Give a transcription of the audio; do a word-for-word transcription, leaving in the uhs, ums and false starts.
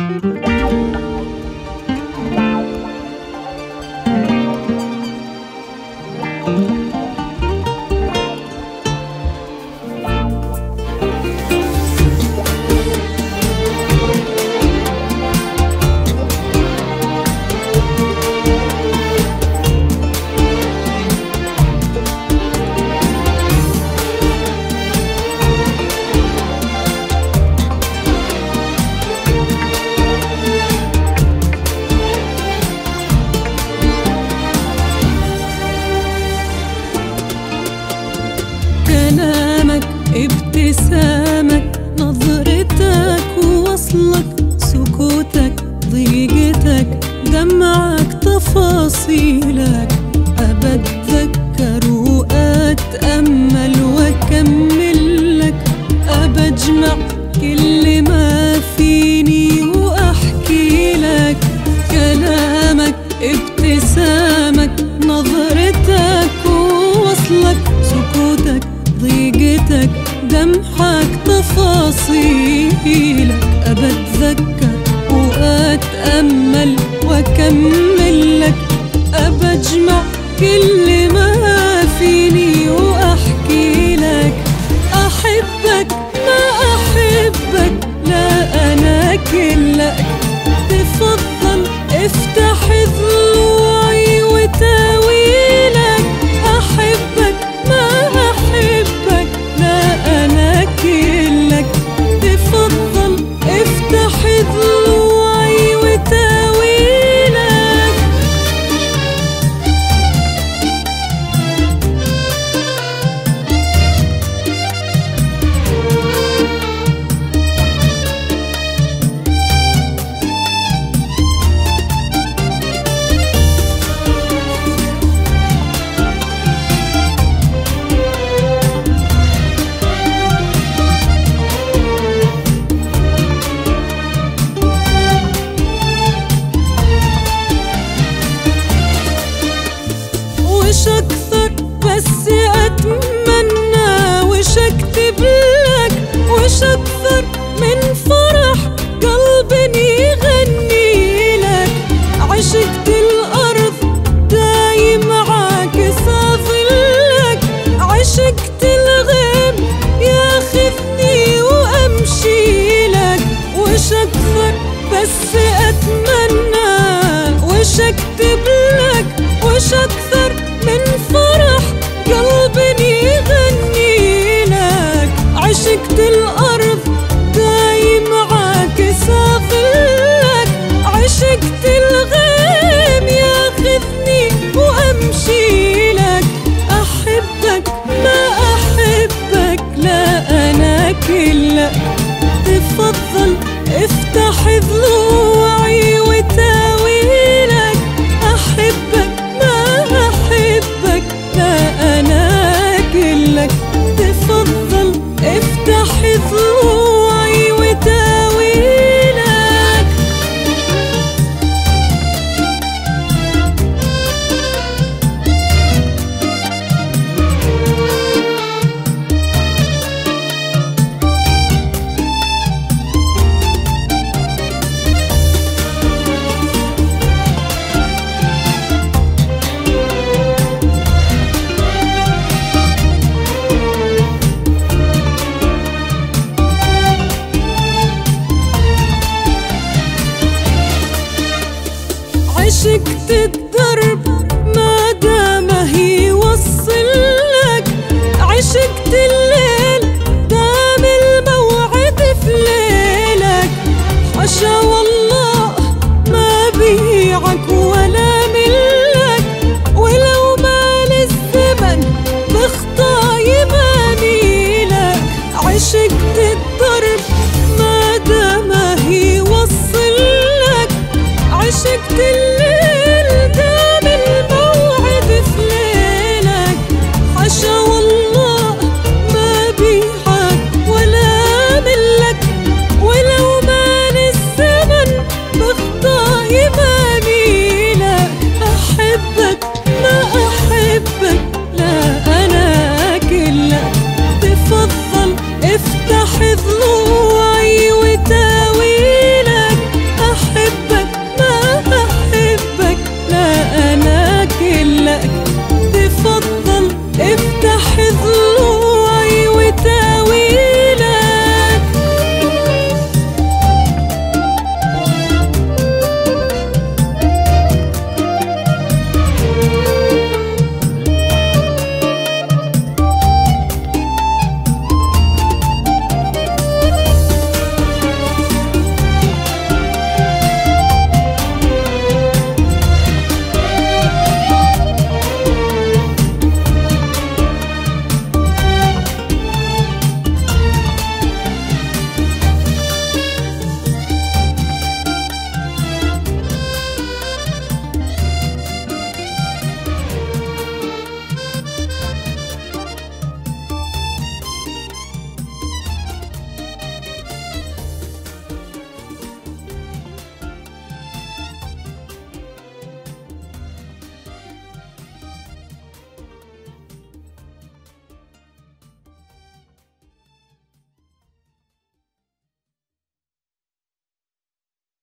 كلامك، ابتسامك، نظرتك ووصلك، سكوتك، ضيقتك، دمعك، تفاصيلك، أبتذكر وأتأمل وأكملك، أبجمع كل ما فيني وأحكي لك. كلامك، ابتسامك، نظرتك ووصلك، سكوتك، ضيقتك، دمعك، تفاصيلك، أبتذكر وأتأمل وأكملك، أبجمع كل ما فيني وأحكي لك. أحبك ما أحبك، لا أنا كلك، تفضل افتح ضلوعي وتاويلك. أحبك ما أحبك، لا أنا كلك، تفضل افتح ضلوعي وتاويلك. وش أكثر بس أتمنى، وش أكتب لك، وش أكثر من فرح قلب يغني لك. عشقت الأرض دايم معاك ساظلك، عشقت الغيم ياخذني وأمشي لك. وش أكثر بس أتمنى، وش أكتب لك، وش أكثر من فرح قلب يغني لك. عشقت الأرض دايم معاك ساظلك، عشقت الغيم ياخذني وأمشي لك. أحبك ما أحبك، لا أنا كلك، تفضل افتح ضلوعك